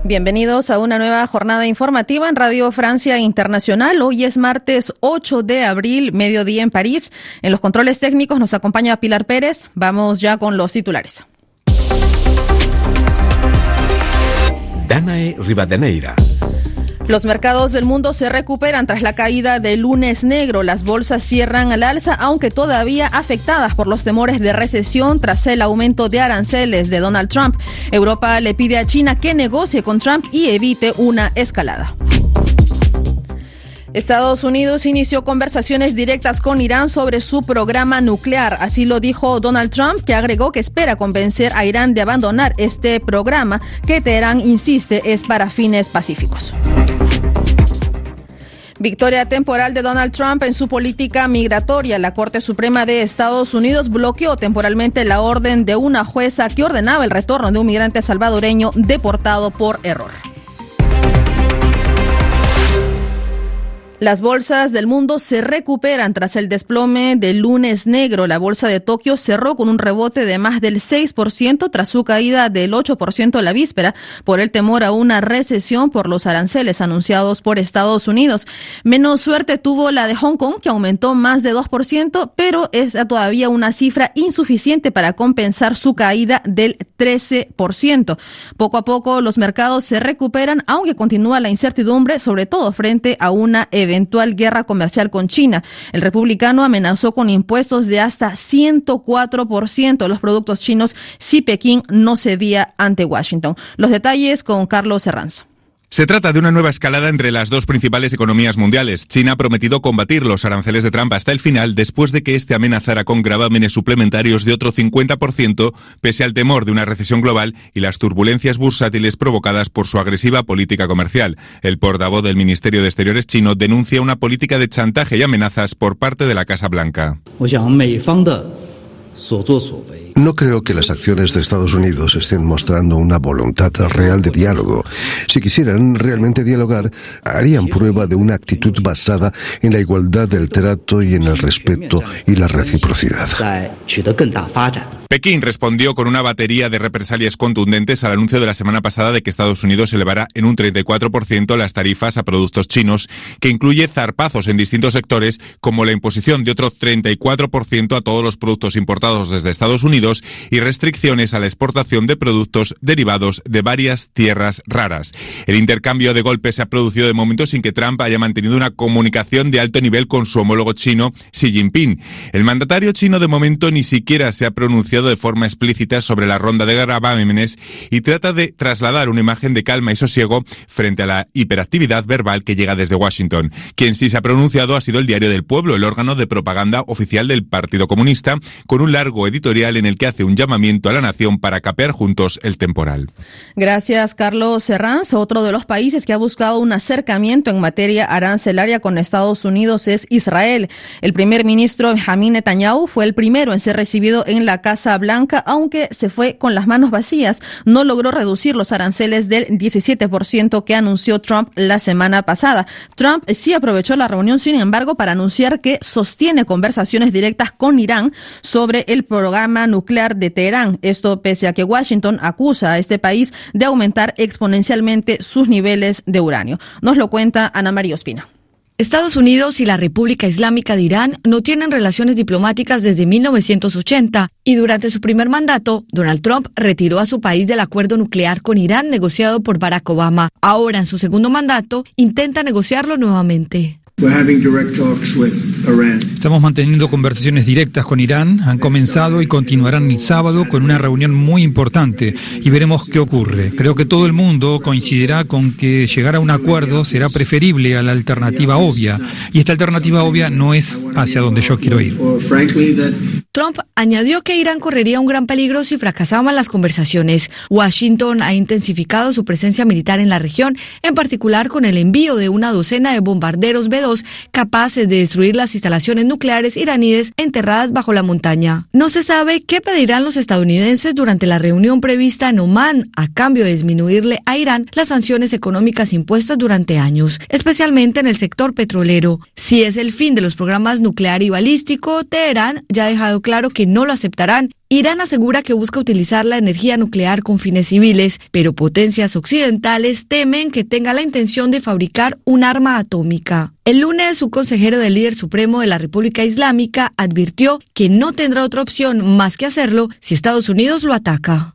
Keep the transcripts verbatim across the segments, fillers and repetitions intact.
Bienvenidos a una nueva jornada informativa en Radio Francia Internacional. Hoy es martes ocho de abril, mediodía en París. En los controles técnicos nos acompaña Pilar Pérez. Vamos ya con los titulares. Danae Rivadeneira. Los mercados del mundo se recuperan tras la caída del lunes negro. Las bolsas cierran al alza, aunque todavía afectadas por los temores de recesión tras el aumento de aranceles de Donald Trump. Europa le pide a China que negocie con Trump y evite una escalada. Estados Unidos inició conversaciones directas con Irán sobre su programa nuclear. Así lo dijo Donald Trump, que agregó que espera convencer a Irán de abandonar este programa, que Teherán insiste es para fines pacíficos. Victoria temporal de Donald Trump en su política migratoria. La Corte Suprema de Estados Unidos bloqueó temporalmente la orden de una jueza que ordenaba el retorno de un migrante salvadoreño deportado por error. Las bolsas del mundo se recuperan tras el desplome del lunes negro. La bolsa de Tokio cerró con un rebote de más del seis por ciento tras su caída del ocho por ciento la víspera por el temor a una recesión por los aranceles anunciados por Estados Unidos. Menos suerte tuvo la de Hong Kong, que aumentó más de dos por ciento, pero es todavía una cifra insuficiente para compensar su caída del trece por ciento. Poco a poco los mercados se recuperan, aunque continúa la incertidumbre, sobre todo frente a una eventual eventual guerra comercial con China. El republicano amenazó con impuestos de hasta ciento cuatro por ciento de los productos chinos si Pekín no cedía ante Washington. Los detalles con Carlos Herranz. Se trata de una nueva escalada entre las dos principales economías mundiales. China ha prometido combatir los aranceles de Trump hasta el final, después de que este amenazara con gravámenes suplementarios de otro cincuenta por ciento, pese al temor de una recesión global y las turbulencias bursátiles provocadas por su agresiva política comercial. El portavoz del Ministerio de Exteriores chino denuncia una política de chantaje y amenazas por parte de la Casa Blanca. No creo que las acciones de Estados Unidos estén mostrando una voluntad real de diálogo. Si quisieran realmente dialogar, harían prueba de una actitud basada en la igualdad del trato y en el respeto y la reciprocidad. Pekín respondió con una batería de represalias contundentes al anuncio de la semana pasada de que Estados Unidos elevará en un treinta y cuatro por ciento las tarifas a productos chinos, que incluye zarpazos en distintos sectores, como la imposición de otro treinta y cuatro por ciento a todos los productos importados desde Estados Unidos y restricciones a la exportación de productos derivados de varias tierras raras. El intercambio de golpes se ha producido de momento sin que Trump haya mantenido una comunicación de alto nivel con su homólogo chino, Xi Jinping. El mandatario chino de momento ni siquiera se ha pronunciado de forma explícita sobre la ronda de gravámenes y trata de trasladar una imagen de calma y sosiego frente a la hiperactividad verbal que llega desde Washington. Quien sí se ha pronunciado ha sido el Diario del Pueblo, el órgano de propaganda oficial del Partido Comunista, con un largo editorial en el que hace un llamamiento a la nación para capear juntos el temporal. Gracias, Carlos Herranz. Otro de los países que ha buscado un acercamiento en materia arancelaria con Estados Unidos es Israel. El primer ministro Benjamin Netanyahu fue el primero en ser recibido en la Casa Blanca, aunque se fue con las manos vacías. No logró reducir los aranceles del diecisiete por ciento que anunció Trump la semana pasada. Trump sí aprovechó la reunión, sin embargo, para anunciar que sostiene conversaciones directas con Irán sobre el programa nuclear de Teherán. Esto pese a que Washington acusa a este país de aumentar exponencialmente sus niveles de uranio. Nos lo cuenta Ana María Ospina. Estados Unidos y la República Islámica de Irán no tienen relaciones diplomáticas desde mil novecientos ochenta y durante su primer mandato, Donald Trump retiró a su país del acuerdo nuclear con Irán negociado por Barack Obama. Ahora, en su segundo mandato, intenta negociarlo nuevamente. Estamos manteniendo conversaciones directas con Irán. Han comenzado y continuarán el sábado con una reunión muy importante y veremos qué ocurre. Creo que todo el mundo coincidirá con que llegar a un acuerdo será preferible a la alternativa obvia, y esta alternativa obvia no es hacia donde yo quiero ir. Trump añadió que Irán correría un gran peligro si fracasaban las conversaciones. Washington ha intensificado su presencia militar en la región, en particular con el envío de una docena de bombarderos B dos capaces de destruir las instalaciones nucleares iraníes enterradas bajo la montaña. No se sabe qué pedirán los estadounidenses durante la reunión prevista en Omán a cambio de disminuirle a Irán las sanciones económicas impuestas durante años, especialmente en el sector petrolero. Si es el fin de los programas nuclear y balístico, Teherán ya ha dejado claro que no lo aceptarán Irán asegura que busca utilizar la energía nuclear con fines civiles, pero potencias occidentales temen que tenga la intención de fabricar un arma atómica. El lunes, un consejero del líder supremo de la República Islámica advirtió que no tendrá otra opción más que hacerlo si Estados Unidos lo ataca.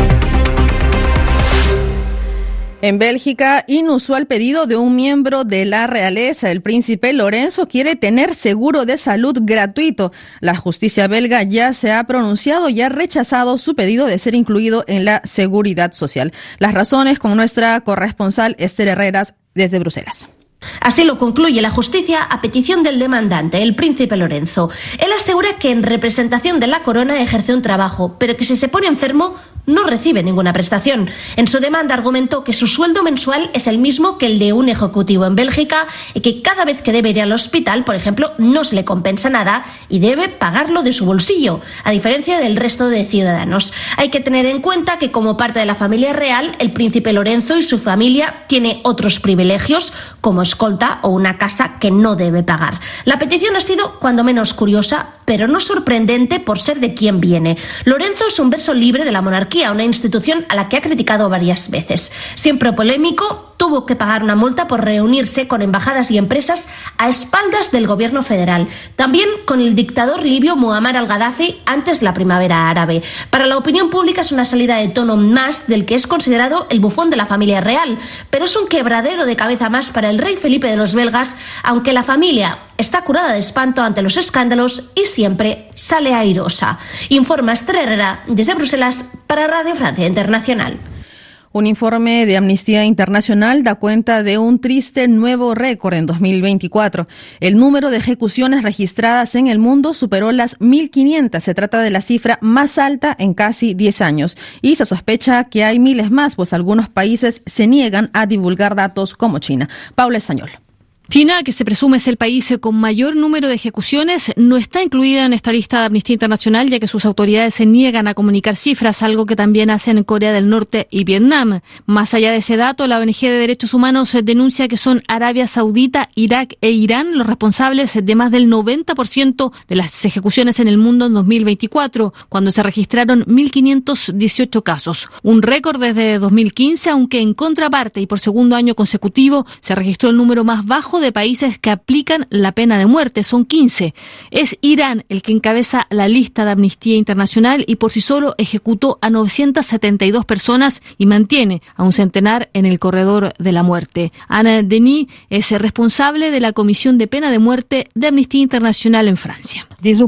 En Bélgica, inusual pedido de un miembro de la realeza. El príncipe Lorenzo quiere tener seguro de salud gratuito. La justicia belga ya se ha pronunciado y ha rechazado su pedido de ser incluido en la seguridad social. Las razones con nuestra corresponsal Esther Herreras desde Bruselas. Así lo concluye la justicia a petición del demandante, el príncipe Lorenzo. Él asegura que en representación de la corona ejerce un trabajo, pero que si se pone enfermo no recibe ninguna prestación. En su demanda argumentó que su sueldo mensual es el mismo que el de un ejecutivo en Bélgica y que cada vez que debe ir al hospital, por ejemplo, no se le compensa nada y debe pagarlo de su bolsillo, a diferencia del resto de ciudadanos. Hay que tener en cuenta que como parte de la familia real, el príncipe Lorenzo y su familia tiene otros privilegios, como escolta o una casa que no debe pagar. La petición ha sido cuando menos curiosa, pero no sorprendente por ser de quien viene. Lorenzo es un verso libre de la monarquía, una institución a la que ha criticado varias veces. Siempre polémico, tuvo que pagar una multa por reunirse con embajadas y empresas a espaldas del gobierno federal. También con el dictador libio Muammar al-Gaddafi antes de la primavera árabe. Para la opinión pública es una salida de tono más del que es considerado el bufón de la familia real, pero es un quebradero de cabeza más para el rey Felipe de los belgas, aunque la familia está curada de espanto ante los escándalos y siempre sale airosa. Informa Esther Herrera desde Bruselas para Radio Francia Internacional. Un informe de Amnistía Internacional da cuenta de un triste nuevo récord en dos mil veinticuatro. El número de ejecuciones registradas en el mundo superó las mil quinientas. Se trata de la cifra más alta en casi diez años. Y se sospecha que hay miles más, pues algunos países se niegan a divulgar datos como China. Paula Estañol. China, que se presume es el país con mayor número de ejecuciones, no está incluida en esta lista de Amnistía Internacional, ya que sus autoridades se niegan a comunicar cifras, algo que también hacen Corea del Norte y Vietnam. Más allá de ese dato, la O N G de Derechos Humanos denuncia que son Arabia Saudita, Irak e Irán los responsables de más del noventa por ciento de las ejecuciones en el mundo en dos mil veinticuatro, cuando se registraron mil quinientos dieciocho casos. Un récord desde dos mil quince, aunque en contraparte y por segundo año consecutivo se registró el número más bajo de países que aplican la pena de muerte, son quince. Es Irán el que encabeza la lista de Amnistía Internacional y por sí solo ejecutó a novecientas setenta y dos personas y mantiene a un centenar en el corredor de la muerte. Anne Denis es responsable de la Comisión de Pena de Muerte de Amnistía Internacional en Francia.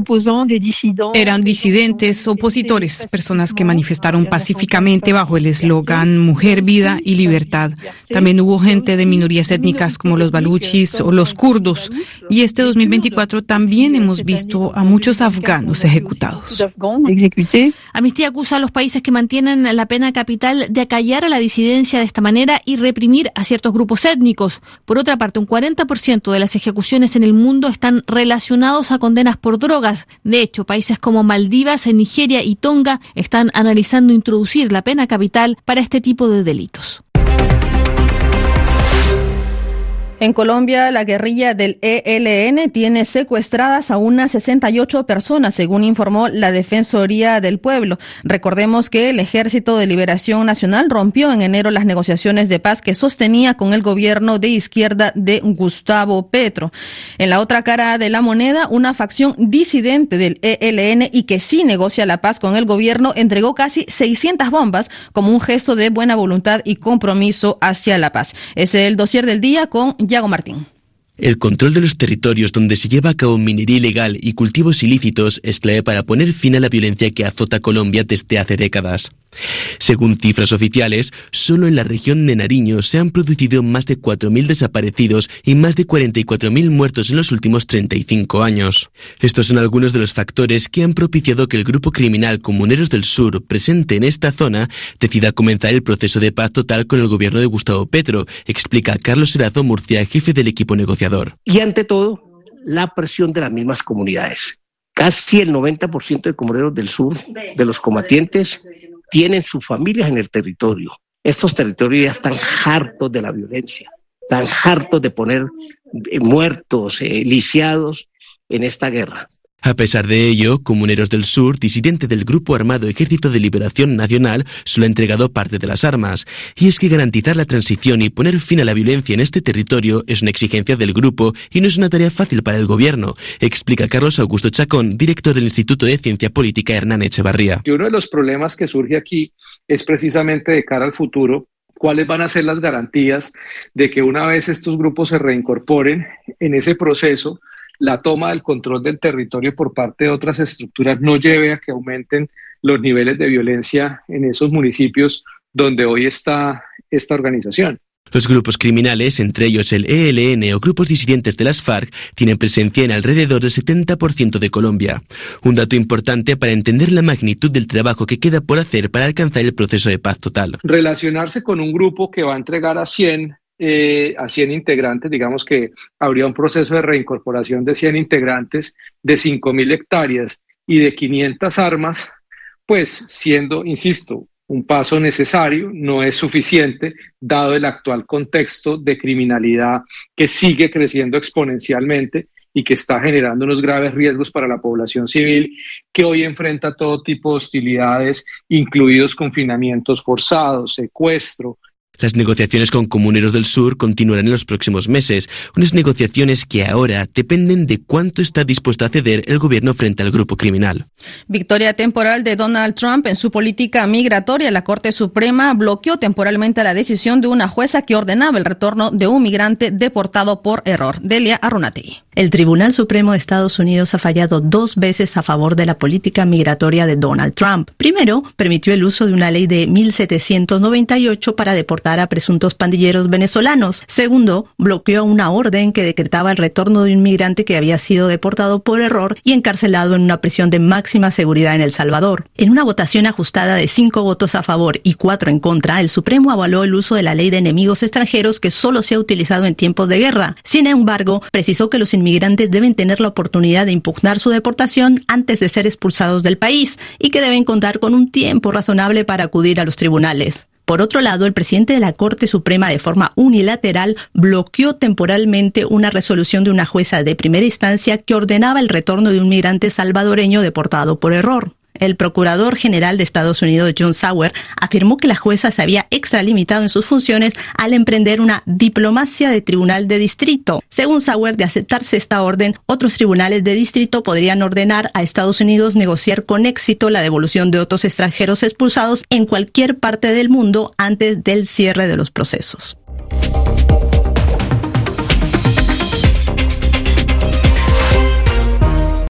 Eran disidentes, opositores, personas que manifestaron pacíficamente bajo el eslogan Mujer, Vida y Libertad. También hubo gente de minorías étnicas como los baluchis o los kurdos. Y este dos mil veinticuatro también hemos visto a muchos afganos ejecutados. Amnistía acusa a los países que mantienen la pena capital de acallar a la disidencia de esta manera y reprimir a ciertos grupos étnicos. Por otra parte, un cuarenta por ciento de las ejecuciones en el mundo están relacionados a condenas por drogas. De hecho, países como Maldivas, Nigeria y Tonga están analizando introducir la pena capital para este tipo de delitos. En Colombia, la guerrilla del E L N tiene secuestradas a unas sesenta y ocho personas, según informó la Defensoría del Pueblo. Recordemos que el Ejército de Liberación Nacional rompió en enero las negociaciones de paz que sostenía con el gobierno de izquierda de Gustavo Petro. En la otra cara de la moneda, una facción disidente del E L N y que sí negocia la paz con el gobierno entregó casi seiscientas bombas como un gesto de buena voluntad y compromiso hacia la paz. Es el dossier del día con Yago Martín. El control de los territorios donde se lleva a cabo minería ilegal y cultivos ilícitos es clave para poner fin a la violencia que azota Colombia desde hace décadas. Según cifras oficiales, solo en la región de Nariño se han producido más de cuatro mil desaparecidos y más de cuarenta y cuatro mil muertos en los últimos treinta y cinco años. Estos son algunos de los factores que han propiciado que el grupo criminal Comuneros del Sur, presente en esta zona, decida comenzar el proceso de paz total con el gobierno de Gustavo Petro, explica Carlos Serazo Murcia, jefe del equipo negociador. Y ante todo, la presión de las mismas comunidades. Casi el noventa por ciento de Comuneros del Sur, de los combatientes, tienen sus familias en el territorio. Estos territorios ya están hartos de la violencia, están hartos de poner muertos, eh, lisiados en esta guerra. A pesar de ello, Comuneros del Sur, disidente del Grupo Armado Ejército de Liberación Nacional, solo ha entregado parte de las armas. Y es que garantizar la transición y poner fin a la violencia en este territorio es una exigencia del grupo y no es una tarea fácil para el gobierno, explica Carlos Augusto Chacón, director del Instituto de Ciencia Política Hernán Echevarría. Y uno de los problemas que surge aquí es precisamente de cara al futuro, cuáles van a ser las garantías de que una vez estos grupos se reincorporen en ese proceso, la toma del control del territorio por parte de otras estructuras no lleve a que aumenten los niveles de violencia en esos municipios donde hoy está esta organización. Los grupos criminales, entre ellos el E L N o grupos disidentes de las FARC, tienen presencia en alrededor del setenta por ciento de Colombia. Un dato importante para entender la magnitud del trabajo que queda por hacer para alcanzar el proceso de paz total. Relacionarse con un grupo que va a entregar a cien Eh, a cien integrantes, digamos que habría un proceso de reincorporación de cien integrantes, de cinco mil hectáreas y de quinientas armas, pues siendo, insisto, un paso necesario, no es suficiente dado el actual contexto de criminalidad que sigue creciendo exponencialmente y que está generando unos graves riesgos para la población civil que hoy enfrenta todo tipo de hostilidades, incluidos confinamientos forzados, secuestro. Las negociaciones con Comuneros del Sur continuarán en los próximos meses, unas negociaciones que ahora dependen de cuánto está dispuesto a ceder el gobierno frente al grupo criminal. Victoria temporal de Donald Trump en su política migratoria. La Corte Suprema bloqueó temporalmente la decisión de una jueza que ordenaba el retorno de un migrante deportado por error. Delia Arrunategui. El Tribunal Supremo de Estados Unidos ha fallado dos veces a favor de la política migratoria de Donald Trump. Primero, permitió el uso de una ley de mil setecientos noventa y ocho para deportar a presuntos pandilleros venezolanos. Segundo, bloqueó una orden que decretaba el retorno de un migrante que había sido deportado por error y encarcelado en una prisión de máxima seguridad en El Salvador. En una votación ajustada de cinco votos a favor y cuatro en contra, el Supremo avaló el uso de la ley de enemigos extranjeros que solo se ha utilizado en tiempos de guerra. Sin embargo, precisó que los inmigrantes deben tener la oportunidad de impugnar su deportación antes de ser expulsados del país y que deben contar con un tiempo razonable para acudir a los tribunales. Por otro lado, el presidente de la Corte Suprema, de forma unilateral, bloqueó temporalmente una resolución de una jueza de primera instancia que ordenaba el retorno de un migrante salvadoreño deportado por error. El procurador general de Estados Unidos, John Sauer, afirmó que la jueza se había extralimitado en sus funciones al emprender una diplomacia de tribunal de distrito. Según Sauer, de aceptarse esta orden, otros tribunales de distrito podrían ordenar a Estados Unidos negociar con éxito la devolución de otros extranjeros expulsados en cualquier parte del mundo antes del cierre de los procesos.